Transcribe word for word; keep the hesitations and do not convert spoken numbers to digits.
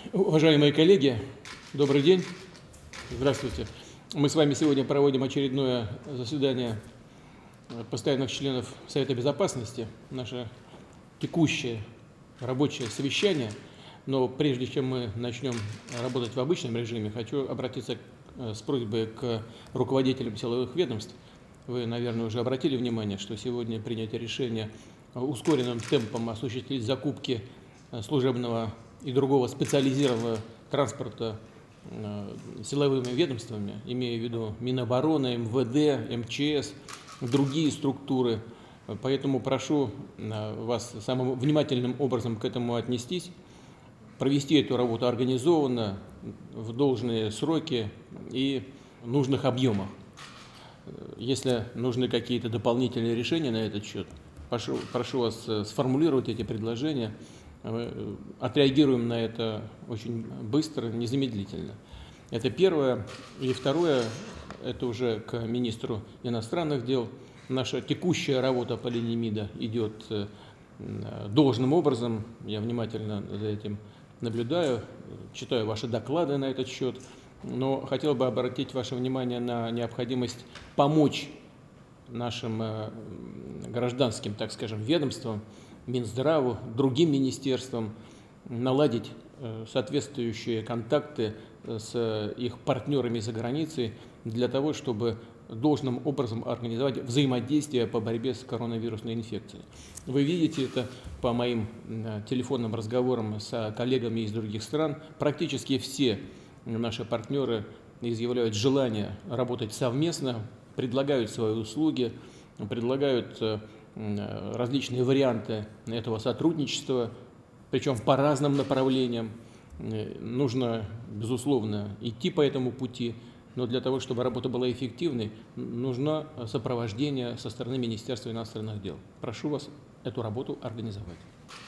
Уважаемые коллеги, добрый день. Здравствуйте. Мы с вами сегодня проводим очередное заседание постоянных членов Совета Безопасности, наше текущее рабочее совещание. Но прежде чем мы начнем работать в обычном режиме, хочу обратиться с просьбой к руководителям силовых ведомств. Вы, наверное, уже обратили внимание, что сегодня принято решение ускоренным темпом осуществить закупки служебного и другого специализированного транспорта силовыми ведомствами, имея в виду Минобороны, эм вэ дэ, эм че эс, другие структуры. Поэтому прошу вас самым внимательным образом к этому отнестись, провести эту работу организованно, в должные сроки и в нужных объемах. Если нужны какие-то дополнительные решения на этот счет, прошу, прошу вас сформулировать эти предложения. Мы отреагируем на это очень быстро, незамедлительно. Это первое. И второе, это уже к министру иностранных дел. Наша текущая работа по линии МИДа идет должным образом. Я внимательно за этим наблюдаю, читаю ваши доклады на этот счет. Но хотел бы обратить ваше внимание на необходимость помочь нашим гражданским, так скажем, ведомствам, Минздраву, другим министерствам наладить соответствующие контакты с их партнерами за границей для того, чтобы должным образом организовать взаимодействие по борьбе с коронавирусной инфекцией. Вы видите это по моим телефонным разговорам с коллегами из других стран. Практически все наши партнеры изъявляют желание работать совместно, предлагают свои услуги, предлагают различные варианты этого сотрудничества, причем по разным направлениям. Нужно, безусловно, идти по этому пути, но для того, чтобы работа была эффективной, нужно сопровождение со стороны Министерства иностранных дел. Прошу вас эту работу организовать.